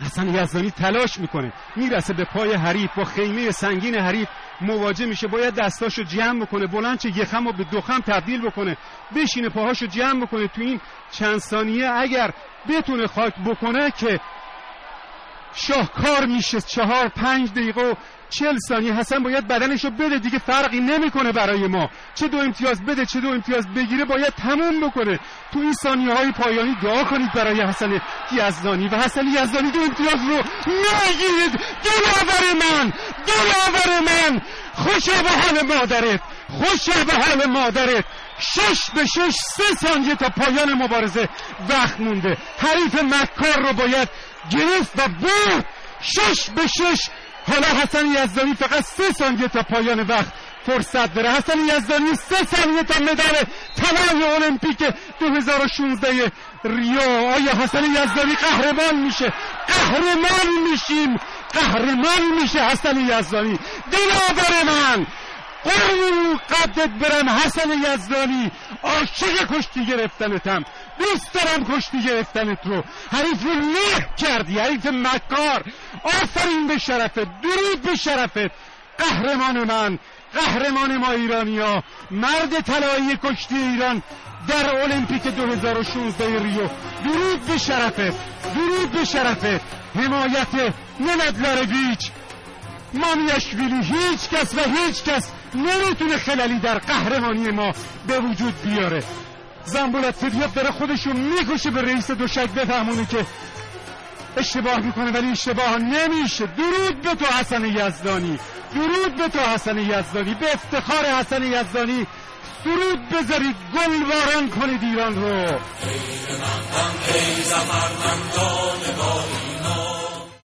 حسن یزدانی تلاش میکنه، میرسه به پای حریف، با خیمه سنگین حریف مواجه میشه، باید دستاشو جمع بکنه، بلند چه یه خم رو به دو خم تبدیل بکنه، بشینه پاهاشو جمع بکنه. تو این چند ثانیه اگر بتونه خاک بکنه که شاهکار میشه. 4-5 دقیقه و 40 ثانیه حسن باید بدنشو بده دیگه، فرقی نمیکنه برای ما، چه 2 امتیاز بده چه 2 امتیاز بگیره، باید تموم بکنه. تو این ثانیه های پایانی دعا کنید برای حسن یزدانی و حسن یزدانی 2 امتیاز رو میگیرید. دلاور من خوشا به حال مادرت، خوشا به حال مادرت. 6-6 3 ثانیه تا پایان مبارزه وقت مونده. حریف مکار رو باید گرفت و برد. 6-6. حالا حسن یزدانی فقط 3 ثانیه تا پایان وقت فرصت داره. حسن یزدانی 3 ثانیه تا مدال طلای المپیک 2016 ریو. آیا حسن یزدانی قهرمان میشه؟ قهرمان میشه حسن یزدانی. دلاور من، قربون قدت برم حسن یزدانی، عاشق کشتی گرفتنتم، دوست دارم کشتی گرفتنت رو. حریف رو له کردی، حریف مکار. آفرین به شرفت، درود به شرفت. قهرمان من، قهرمان ما ایرانیا، مرد طلایی کشتی ایران در المپیک 2016 ریو. درود به شرفت، درود به شرفت. حمایت نمدلارویچ مامیاشویلی. هیچ کس نمیتونه خلالی در قهرمانی ما به وجود بیاره. زنبولاتفیدیوف داره خودشو میکشه به رئیس دوشک بفهمونه که اشتباه میکنه، ولی اشتباه نمیشه. درود به تو حسن یزدانی، درود به تو حسن یزدانی. به افتخار حسن یزدانی درود بذارید، گل باران کنید ایران رو.